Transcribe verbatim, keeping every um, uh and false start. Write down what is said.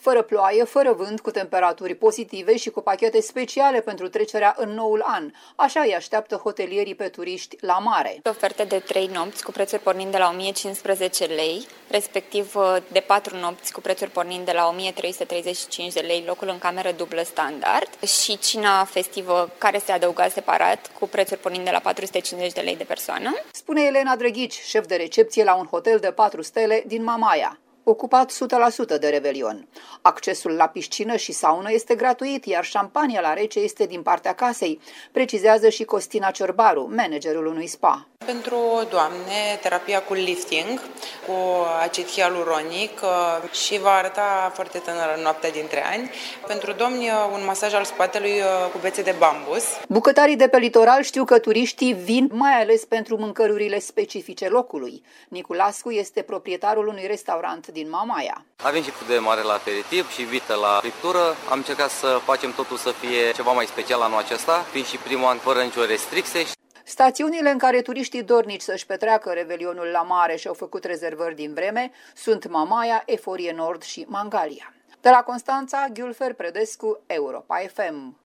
fără ploaie, fără vânt, cu temperaturi pozitive și cu pachete speciale pentru trecerea în noul an. Așa îi așteaptă hotelierii pe turiști la mare. Oferte de trei nopți cu prețuri pornind de la o mie cincisprezece lei, respectiv de patru nopți cu prețuri pornind de la o mie trei sute treizeci și cinci de lei, locul în cameră dublă standard, și cina festivă care se adăuga separat cu prețuri pornind de la patru sute cincizeci de lei de persoană. Spune Elena Drăghici, șef de recepție la un hotel de patru stele din Mamaia, ocupat o sută la sută de Revelion. Accesul la piscină și saună este gratuit, iar șampania la rece este din partea casei, precizează și Costina Ciorbaru, managerul unui spa. Pentru doamne, terapia cu lifting, cu acid hialuronic și va arăta foarte tânără în noaptea dintre ani. Pentru domni, un masaj al spatelui cu bețe de bambus. Bucătarii de pe litoral știu că turiștii vin mai ales pentru mâncărurile specifice locului. Niculascu este proprietarul unui restaurant din Mamaia. Avem și pui de mare la aperitiv și vită la friptură. Am încercat să facem totul să fie ceva mai special anul acesta, fiind și primul an fără nicio restricție. Stațiunile în care turiștii dornici să-și petreacă Revelionul la mare și au făcut rezervări din vreme sunt Mamaia, Eforie Nord și Mangalia. De la Constanța, Ghiulfer Predescu, Europa F M.